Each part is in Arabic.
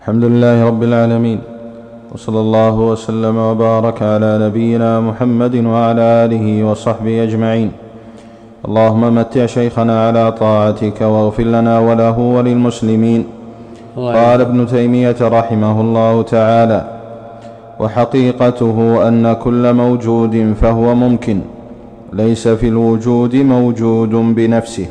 الحمد لله رب العالمين، وصلى الله وسلم وبارك على نبينا محمد وعلى آله وصحبه أجمعين. اللهم متع شيخنا على طاعتك واغفر لنا وله وللمسلمين. قال ابن تيمية رحمه الله تعالى: وحقيقته أن كل موجود فهو ممكن، ليس في الوجود موجود بنفسه.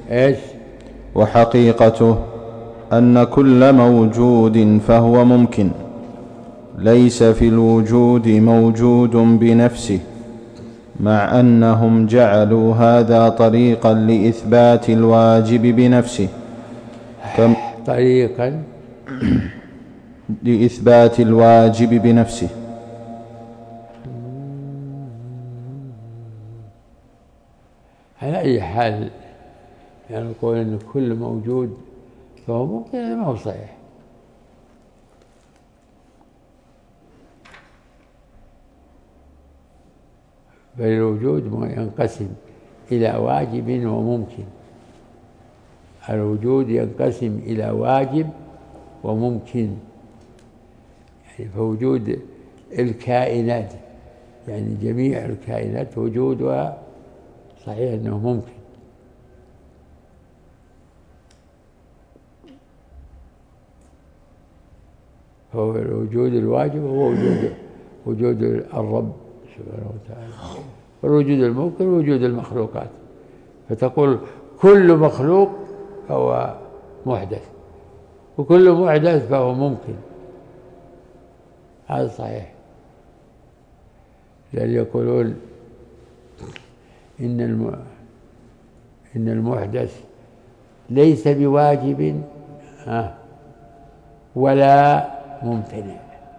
وحقيقته أن كل موجود فهو ممكن، ليس في الوجود موجود بنفسه، مع أنهم جعلوا هذا طريقا لإثبات الواجب بنفسه، طريقا لإثبات الواجب بنفسه. على أي حال يعني نقول أن كل موجود فهو ممكن، هذا ما هو صحيح. بل الوجود ينقسم إلى واجب وممكن. الوجود ينقسم إلى واجب وممكن، يعني فوجود الكائنات، يعني جميع الكائنات وجودها صحيح أنه ممكن، فهو الوجود الواجب هو وجود الرب سبحانه وتعالى، والوجود الممكن وجود المخلوقات. فتقول كل مخلوق فهو محدث، وكل محدث فهو ممكن، هذا صحيح. لأن يقولون إن المحدث ليس بواجب ولا ممتنع.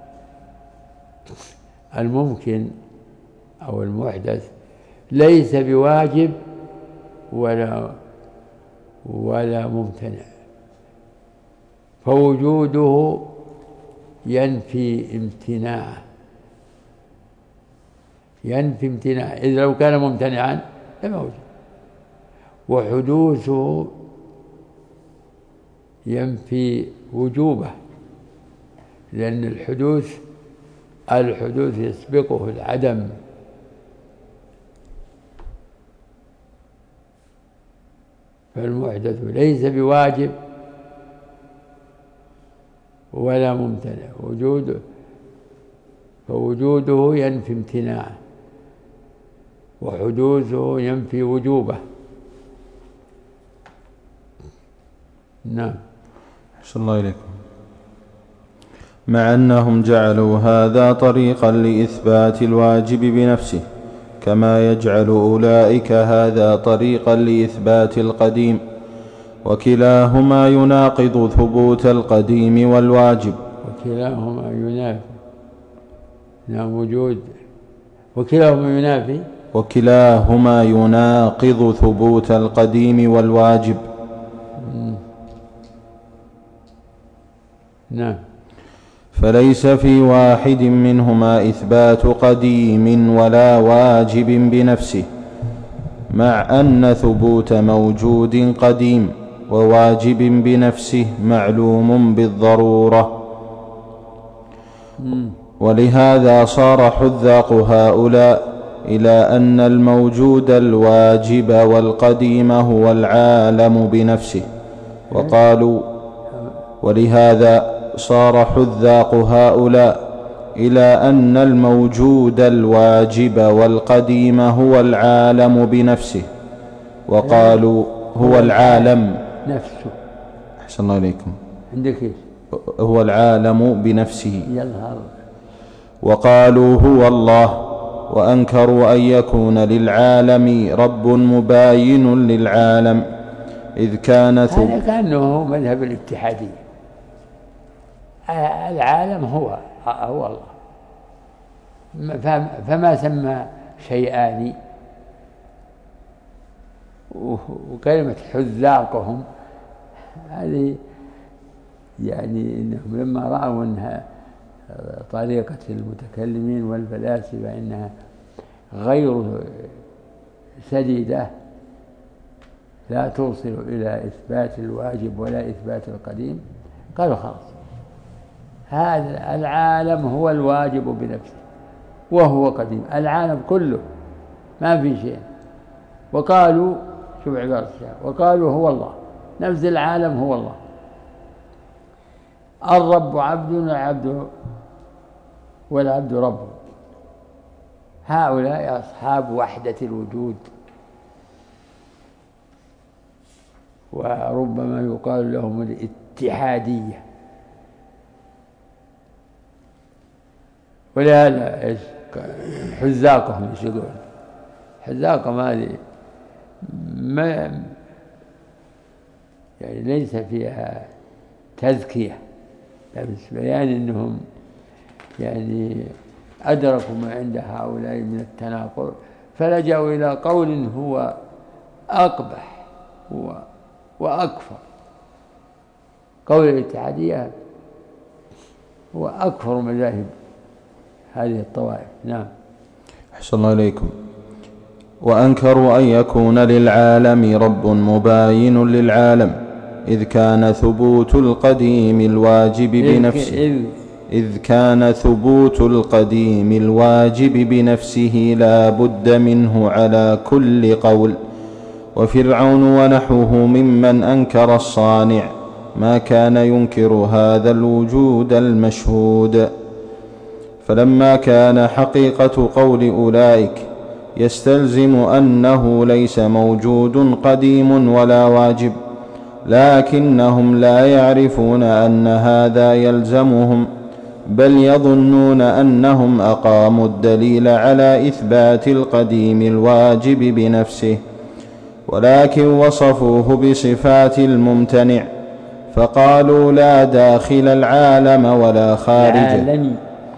الممكن أو المحدث ليس بواجب ولا ممتنع، فوجوده ينفي امتناعه، إذا لو كان ممتنعا لما وجد. وحدوثه ينفي وجوبه، لأن الحدوث يسبقه العدم، فالمحدث ليس بواجب ولا ممتنع، فوجوده ينفي امتناعه، وحدوثه ينفي وجوبه. نعم. أحسن الله إليكم. مع أنهم جعلوا هذا طريقا لإثبات الواجب بنفسه، كما يجعل أولئك هذا طريقا لإثبات القديم، وكلاهما يناقض ثبوت القديم والواجب. وكلاهما ينافي، نعم، وجود وكلاهما ينافي، وكلاهما يناقض ثبوت القديم والواجب. نعم. فليس في واحد منهما إثبات قديم ولا واجب بنفسه، مع أن ثبوت موجود قديم وواجب بنفسه معلوم بالضرورة. ولهذا صار حذاق هؤلاء إلى أن الموجود الواجب والقديم هو العالم بنفسه، وقالوا ولهذا صار حذاق هؤلاء إلى أن الموجود الواجب والقديم هو العالم بنفسه، وقالوا هو العالم نفسه. أحسن الله إليكم. عندك إيش؟ هو العالم بنفسه. يظهر. وقالوا هو الله، وأنكروا أن يكون للعالم رب مباين للعالم، إذ كان هذا كأنه مذهب الاتحادية. العالم هو الله، فما سمى شيئان. وكلمة حذاقهم هذه يعني إنهم لما رأوا أنها طريقة المتكلمين والفلاسفة إنها غير سديدة، لا توصل إلى إثبات الواجب ولا إثبات القديم، قالوا خلاص هذا العالم هو الواجب بنفسه وهو قديم، العالم كله ما في شيء. وقالوا، شوف عبارة الشيخ، وقالوا هو الله، نفس العالم هو الله، الرب عبد والعبد رب. هؤلاء أصحاب وحدة الوجود، وربما يقال لهم الاتحادية. ولهذا إيش حزاقهم يشغلون، حزاقهم هذه ما يعني ليس فيها تزكية، بس بيان أنهم يعني أدركوا ما عند هؤلاء من التناقض، فلجأوا إلى قول هو أقبح وأكفر. قول الاتحادية هو أكفر مذاهب هذه الطوائف. نعم. أحسن الله إليكم. وأنكروا أن يكون للعالم رب مباين للعالم، إذ كان ثبوت القديم الواجب بنفسه لا بد منه على كل قول. وفرعون ونحوه ممن أنكر الصانع ما كان ينكر هذا الوجود المشهود. فلما كان حقيقة قول أولئك يستلزم أنه ليس موجود قديم ولا واجب، لكنهم لا يعرفون أن هذا يلزمهم، بل يظنون أنهم أقاموا الدليل على إثبات القديم الواجب بنفسه، ولكن وصفوه بصفات الممتنع، فقالوا لا داخل العالم ولا خارجه.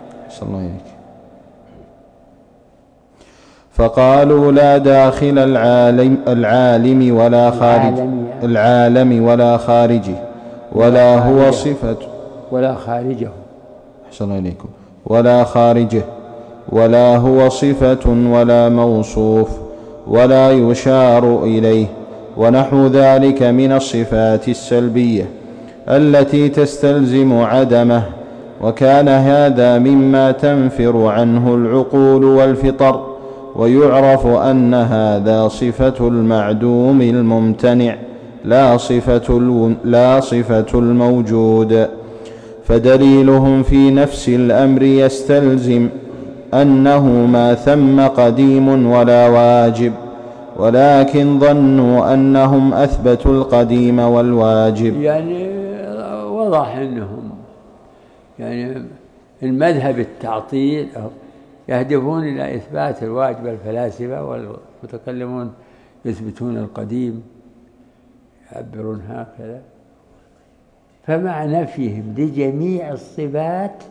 فقالوا لا داخل العالم ولا خارج العالم ولا خارجه، ولا هو صفة ولا خارجه. أحسن إليكم. ولا خارجه، ولا هو صفة ولا موصوف ولا يشار إليه، ونحو ذلك من الصفات السلبية التي تستلزم عدمه. وكان هذا مما تنفر عنه العقول والفطر، ويعرف أن هذا صفة المعدوم الممتنع لا صفة الموجود. فدليلهم في نفس الأمر يستلزم أنه ما ثم قديم ولا واجب، ولكن ظنوا أنهم أثبتوا القديم والواجب. يعني وضح أنهم يعني المذهب التعطيل يهدفون إلى إثبات الواجب. الفلاسفة والمتكلمون يثبتون القديم، يعبرون هكذا. فمع نفيهم لجميع الصفات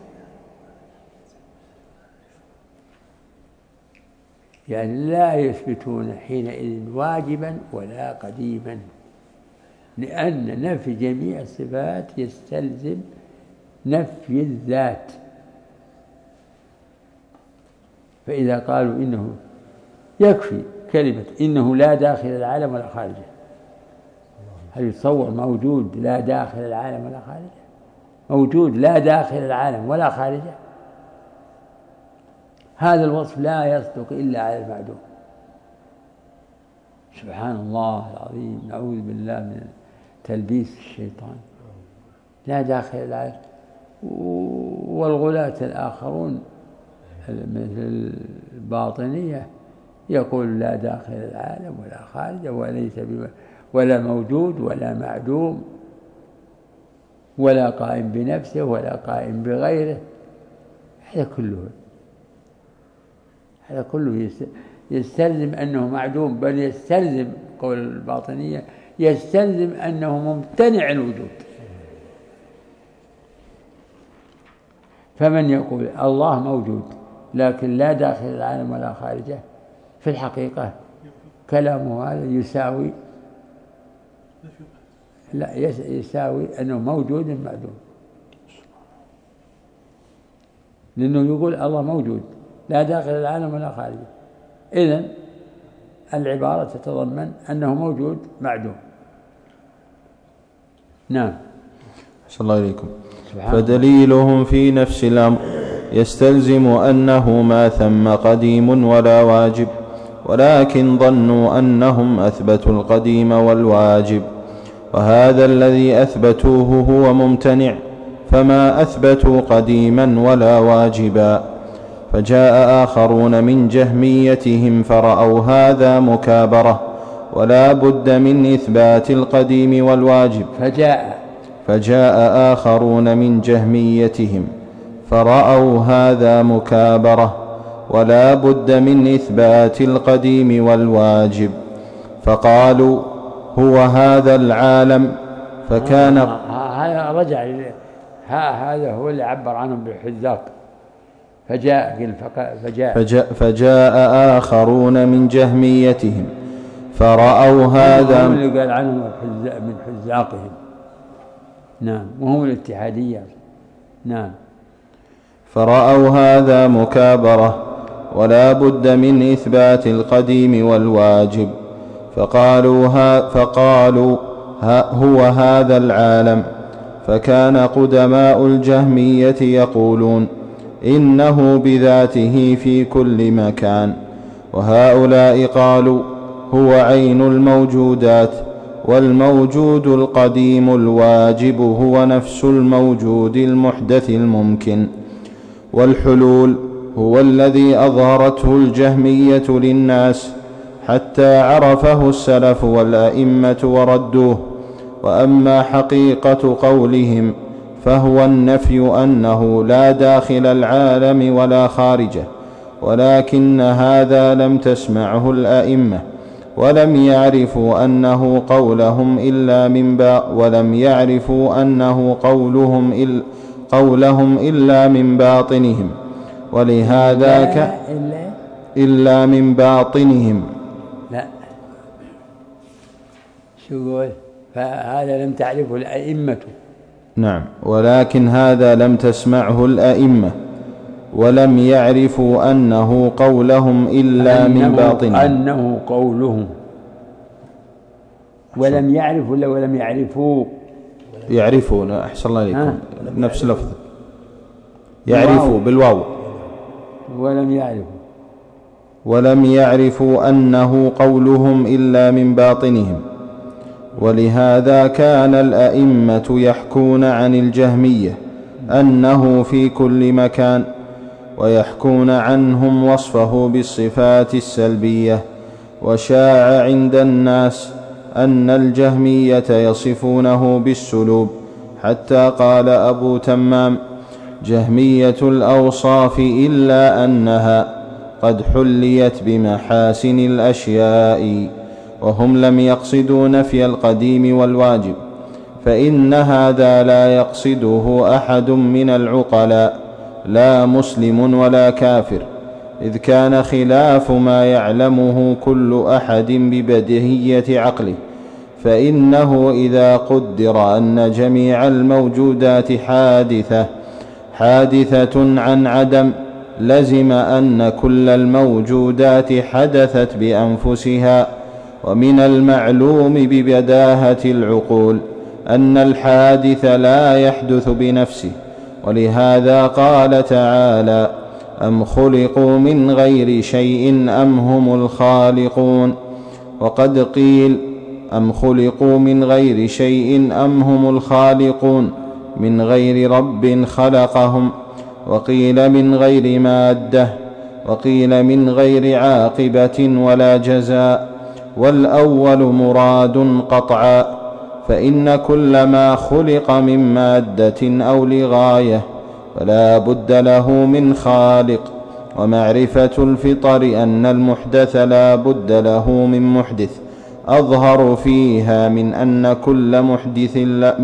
يعني لا يثبتون حينئذ واجبا ولا قديما، لأن نفي جميع الصفات يستلزم نفي الذات. فإذا قالوا إنه يكفي كلمة إنه لا داخل العالم ولا خارجه، هل يتصور موجود لا داخل العالم ولا خارجه؟ موجود لا داخل العالم ولا خارجه؟ هذا الوصف لا يصدق إلا على المعدوم. سبحان الله العظيم، نعوذ بالله من تلبيس الشيطان. لا داخل العالم. والغلاة الآخرون مثل الباطنية يقول لا داخل العالم ولا خارجه، وليس ولا موجود ولا معدوم ولا قائم بنفسه ولا قائم بغيره. هذا كله يستلزم أنه معدوم، بل يستلزم قول الباطنية يستلزم أنه ممتنع الوجود. فمن يقول الله موجود لكن لا داخل العالم ولا خارجه، في الحقيقة كلامه هذا يساوي أنه موجود معدوم، لأنه يقول الله موجود لا داخل العالم ولا خارجه، إذن العبارة تتضمن أنه موجود معدوم. نعم. أحسن الله إليكم. فدليلهم في نفس الأمر يستلزم أنه ما ثم قديم ولا واجب، ولكن ظنوا أنهم أثبتوا القديم والواجب، وهذا الذي أثبتوه هو ممتنع، فما أثبتوا قديما ولا واجبا. فجاء آخرون من جهميتهم فرأوا هذا مكابرة، ولا بد من إثبات القديم والواجب. فجاء آخرون من جهميتهم فرأوا هذا مكابرة، ولا بد من إثبات القديم والواجب، فقالوا هو هذا العالم. فكان هذا رجع هذا هو اللي عبر عنه بالحذاق. فجاء آخرون من جهميتهم فرأوا هذا، هم اللي قال عنهم من حذاقهم. نعم، وهم الاتحادية. نعم. فرأوا هذا مكابرة، ولا بد من إثبات القديم والواجب، فقالوا هو هذا العالم. فكان قدماء الجهمية يقولون إنه بذاته في كل مكان، وهؤلاء قالوا هو عين الموجودات، والموجود القديم الواجب هو نفس الموجود المحدث الممكن. والحلول هو الذي أظهرته الجهمية للناس حتى عرفه السلف والأئمة وردوه. وأما حقيقة قولهم فهو النفي أنه لا داخل العالم ولا خارجه، ولكن هذا لم تسمعه الأئمة، ولم يعرفوا أنه قولهم إلا من باطنهم، ولهذا إلا من باطنهم. لا، شو يقول؟ فهذا لم تعرفه الأئمة. نعم، ولكن هذا لم تسمعه الأئمة، ولم يعرفوا أنه قولهم إلا من باطنهم. أنه قولهم ولم يعرفوا ولا ولم يعرفوا؟ يعرفون. أحسن الله عليكم، نفس لفظ يعرفوا بالواو. ولم يعرفوا أنه قولهم إلا من باطنهم، ولهذا كان الأئمة يحكون عن الجهمية أنه في كل مكان، ويحكون عنهم وصفه بالصفات السلبية. وشاع عند الناس أن الجهمية يصفونه بالسلوب، حتى قال أبو تمام جهمية الأوصاف إلا أنها قد حليت بمحاسن الأشياء، وهم لم يقصدوا نفي القديم والواجب، فإن هذا لا يقصده أحد من العقلاء، لا مسلم ولا كافر، إذ كان خلاف ما يعلمه كل أحد ببديهية عقله. فإنه إذا قدر أن جميع الموجودات حادثة عن عدم، لزم أن كل الموجودات حدثت بأنفسها. ومن المعلوم ببداهة العقول أن الحادث لا يحدث بنفسه، ولهذا قال تعالى أم خلقوا من غير شيء أم هم الخالقون. وقد قيل أم خلقوا من غير شيء أم هم الخالقون، من غير رب خلقهم، وقيل من غير مادة، وقيل من غير عاقبة ولا جزاء، والأول مراد قطعا، فإن كل ما خلق من مادة أو لغاية فلا بد له من خالق. ومعرفة الفطر أن المحدث لا بد له من محدث أظهر فيها من أن كل محدث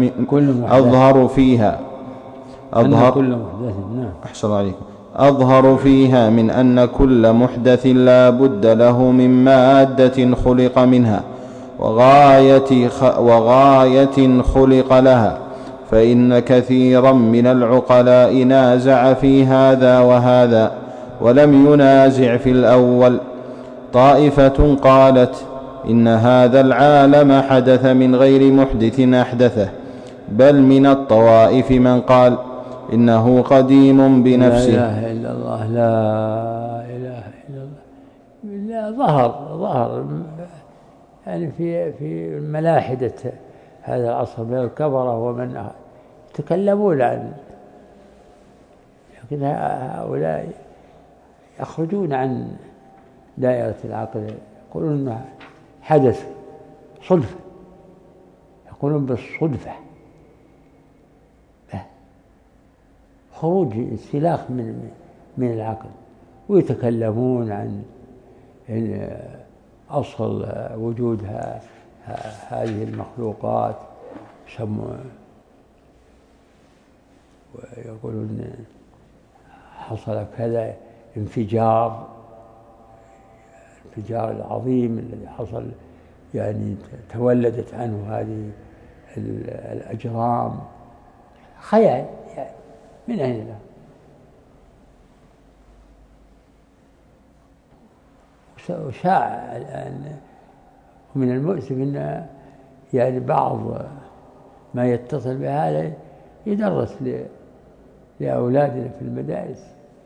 أظهر فيها من أن كل محدث لا بد له من مادة خلق منها وغاية خلق لها. فإن كثيرا من العقلاء نازع في هذا وهذا ولم ينازع في الأول. طائفة قالت إن هذا العالم حدث من غير محدث أحدثه، بل من الطوائف من قال إنه قديم بنفسه. لا إله إلا الله، لا إله إلا الله. لا، ظهر يعني في ملاحدة هذا العصر من الكفرة ومن يتكلمون عن، لكن هؤلاء يخرجون عن دائرة العقل، يقولون أنه حدث صدفة، يقولون بالصدفة، خروج انسلاخ من العقل، ويتكلمون عن أصل وجود هذه المخلوقات، ويقولون حصل كذا انفجار العظيم الذي حصل، يعني تولدت عنه هذه الأجرام. خيال يعني، من أين له؟ وشاع الآن، ومن المؤسف أن يعني بعض ما يتصل بهذا يدرس لأولادنا في المدارس،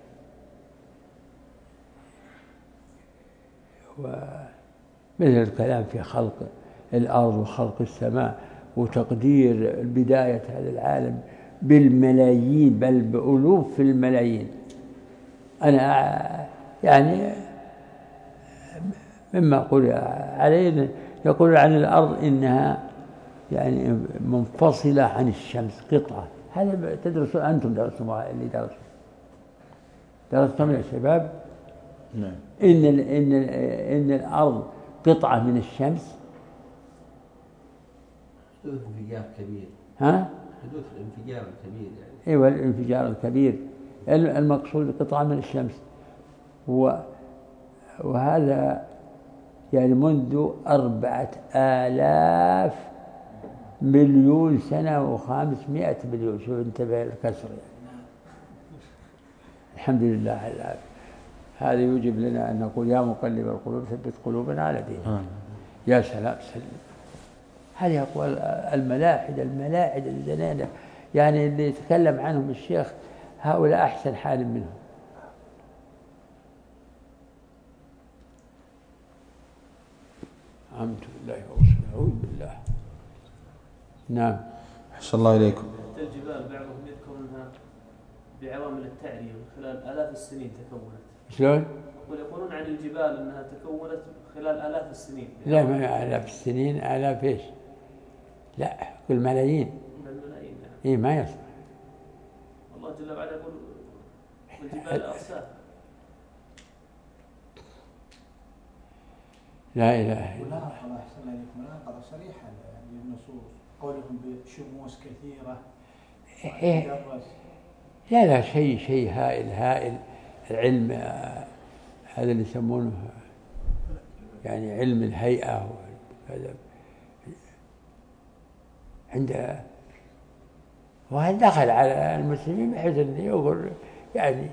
ومثل الكلام في خلق الأرض وخلق السماء وتقدير بداية هذا العالم بالملايين، بل بألوف الملايين. أنا يعني مما أقول عليه، يقول عن الأرض إنها يعني منفصلة عن الشمس قطعة. هذا تدرسوا أنتم، درستموها اللي درستم يا شباب. نعم. إن الأرض قطعة من الشمس. حدوث انفجار كبير. ها؟ حدوث الانفجار الكبير يعني. أيوة، الانفجار الكبير المقصود قطعة من الشمس. وهذا يعني منذ 4000 مليون سنة و500 مليون. شوف انتبه الكسر يعني. الحمد لله على العافية. هذا يوجب لنا أن نقول يا مقلب القلوب ثبت قلوبنا على دينك. يا سلام سلم. هذه أقوال الملاحد الزنانة، يعني اللي يتكلم عنهم الشيخ هؤلاء أحسن حال منهم. آمنت بالله ورسوله، أعوذ بالله. نعم. أحسن الله إليكم. الجبال بعضهم يذكر أنها بعوامل التعرية من خلال آلاف السنين تكونت. شلون؟ ويقولون عن الجبال أنها تكونت خلال آلاف السنين. لا، ما آلاف السنين، آلاف إيش؟ لا، كل ملايين. الملايين. نعم. إيه، ما يصح. الله جل وعلا يقول والجبال أرساها. لا إله إلا الله. الله. أحسن الله إليكم. الآن قضى صريحا للنصوص قولهم بشموس كثيرة. إيه. لا شيء هائل. العلم هذا اللي يسمونه يعني علم الهيئة وكذا، عند وهل دخل على المسلمين بحيث أن يقول يعني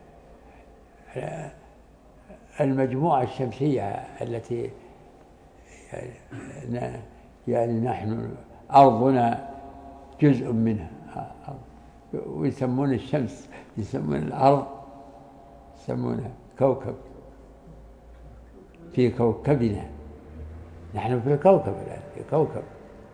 المجموعة الشمسية التي يعني نحن أرضنا جزء منها، ويسمون الشمس، يسمون الأرض، يسمونها كوكب، في كوكبنا، نحن في كوكب الآن، في كوكب.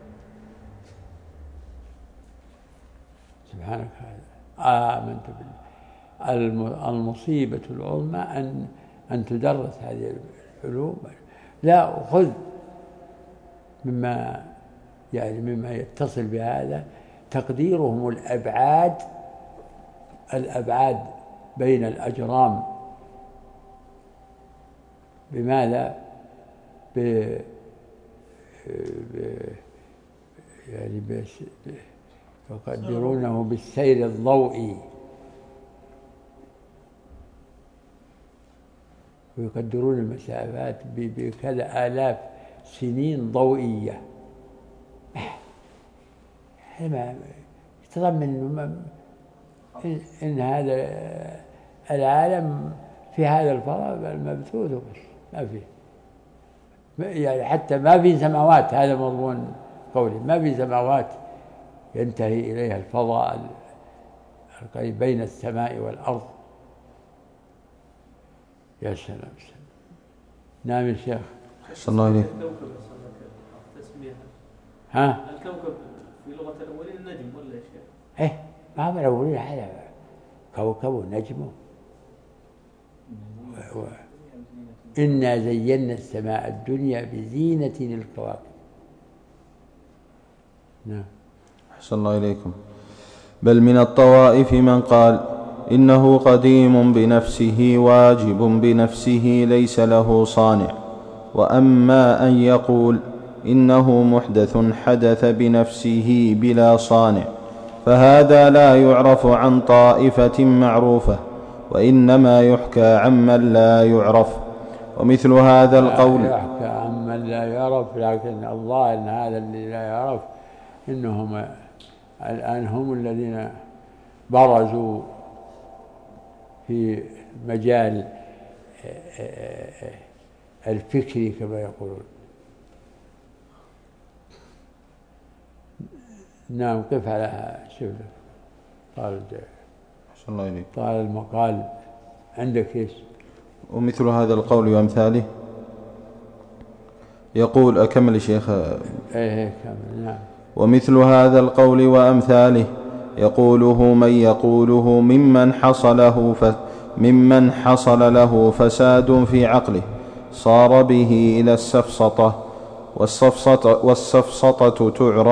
سبحانك هذا آمنت بالله. المصيبة العظمى أن تدرس هذه العلوم. لا، خذ مما يتصل بهذا تقديرهم الأبعاد بين الأجرام. بماذا؟ يعني يقدرونه بالسير الضوئي، ويقدرون المسافات بكذا آلاف سنين ضوئية. ما يتضمن إن هذا العالم في هذا الفضاء المبثوث، بس ما فيه يعني، حتى ما في سماوات. هذا مضمون قولي، ما في سماوات ينتهي إليها الفضاء القريب بين السماء والأرض. يا سلام. نعم يا شيخ. أحسن الله إليك. ها؟ الكوكب في لغة الأولين النجم ولا يا شيخ؟ إيه ما هو الأولين هذا كوكب ونجم. إنا زينا السماء الدنيا بزينة الكواكب. نعم. أحسن الله إليكم. بل من الطوائف من قال إنه قديم بنفسه واجب بنفسه ليس له صانع، وأما أن يقول إنه محدث حدث بنفسه بلا صانع فهذا لا يعرف عن طائفة معروفة، وإنما يحكى عمن لا يعرف. ومثل هذا القول يحكى عمن لا يعرف، لكن الله إن هذا الذي لا يعرف إنهم الآن هم الذين برزوا في مجال الفكر كما يقولون. نعم. قف على شوف طال الله إليك. طال المقال عندك إيش؟ ومثل هذا القول وأمثاله يقول أكمل يا شيخ. إيه كمل. نعم. ومثل هذا القول وأمثاله يقوله من يقوله ممن حصل له فساد في عقله صار به إلى السفسطة، والسفسطة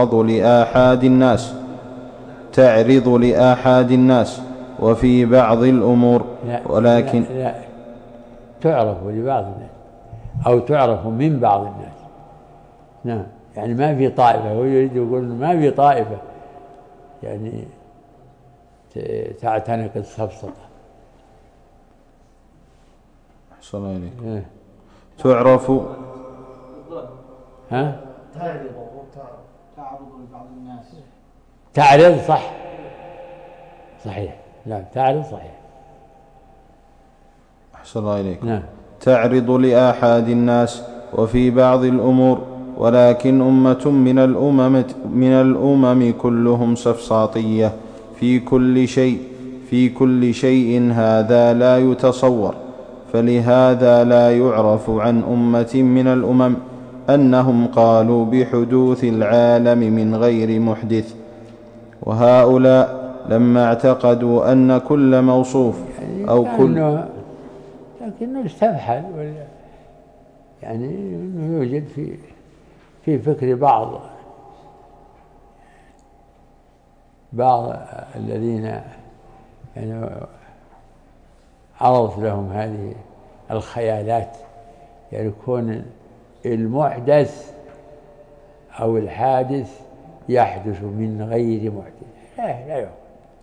تعرض لآحاد الناس وفي بعض الأمور، ولكن لا تعرف لبعض الناس أو تعرف من بعض الناس. نعم. يعني ما في طائفة، هو يريد يقول ما في طائفة يعني تعتنق السفسطة. أحسن الله إليك. تعرف ها؟ تعرض لبعض الناس. تعرض صح. صحيح. لا تعرض صحيح. أحسن الله إليك. نعم. تعرض لآحاد الناس وفي بعض الأمور، ولكن أمة من الأمم كلهم سفساطية في كل شيء هذا لا يتصور. فلهذا لا يعرف عن أمة من الأمم أنهم قالوا بحدوث العالم من غير محدث. وهؤلاء لما اعتقدوا أن كل موصوف أو كل لكنه استفحل، يعني أنه يوجد في فكر بعض الذين يعني عرضت لهم هذه الخيالات، يعني يكون المحدث أو الحادث يحدث من غير محدث. لا يحدث.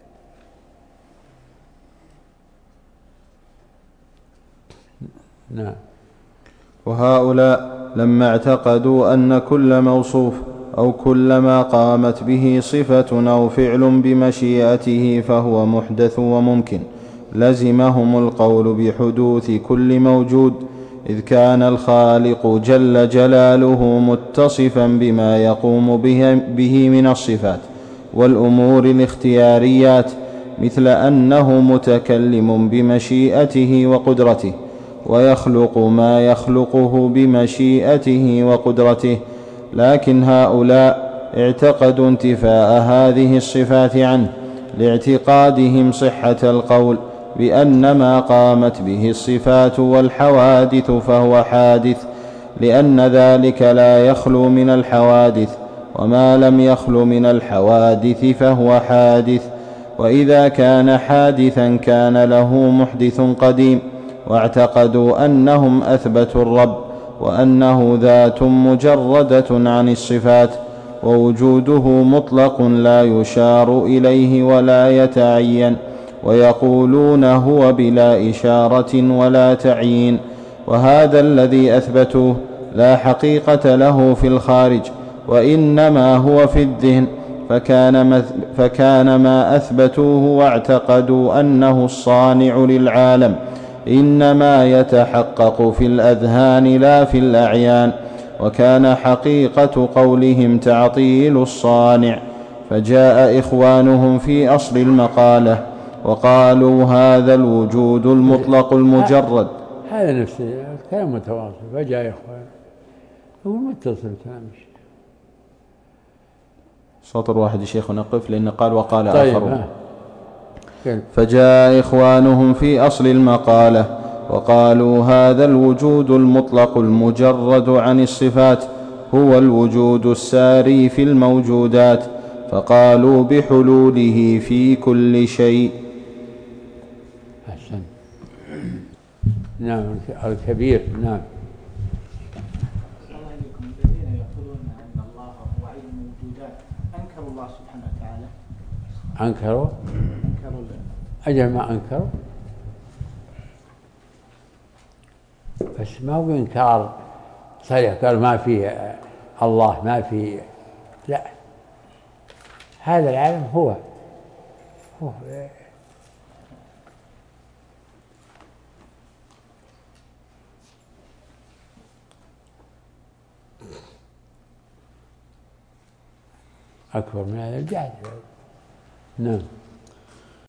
نعم. وهؤلاء لما اعتقدوا أن كل موصوف أو كل ما قامت به صفة أو فعل بمشيئته فهو محدث وممكن، لزمهم القول بحدوث كل موجود، إذ كان الخالق جل جلاله متصفا بما يقوم به من الصفات والأمور الاختياريات، مثل أنه متكلم بمشيئته وقدرته، ويخلق ما يخلقه بمشيئته وقدرته. لكن هؤلاء اعتقدوا انتفاء هذه الصفات عنه لاعتقادهم صحة القول بأن ما قامت به الصفات والحوادث فهو حادث، لأن ذلك لا يخلو من الحوادث، وما لم يخلو من الحوادث فهو حادث. وإذا كان حادثا كان له محدث قديم، واعتقدوا أنهم أثبتوا الرب وأنه ذات مجردة عن الصفات، ووجوده مطلق لا يشار إليه ولا يتعين، ويقولون هو بلا إشارة ولا تعيين. وهذا الذي أثبتوه لا حقيقة له في الخارج، وإنما هو في الذهن، فكان ما أثبتوه واعتقدوا أنه الصانع للعالم إنما يتحقق في الأذهان لا في الأعيان، وكان حقيقة قولهم تعطيل الصانع، فجاء إخوانهم في أصل المقالة وقالوا هذا الوجود المطلق المجرد. هذا نفس الكلام متواصل. فجاء إخوانهم هو متصل كلام الشيخ. سطر واحد يا شيخ نقف لأن قال وقال طيب آخرون. فجاء إخوانهم في أصل المقالة وقالوا هذا الوجود المطلق المجرد عن الصفات هو الوجود الساري في الموجودات، فقالوا بحلوله في كل شيء. أحسن. نعم الكبير. نعم. الله عليكم. الذين يقولون أن الله هو عين الموجودات أنكروا الله سبحانه وتعالى. أنكروا أجل ما أنكروا، بس ما هو إنكار صريح قال ما فيه الله ما فيه، لا، هذا العالم هو أكبر من هذا الجهل. نعم.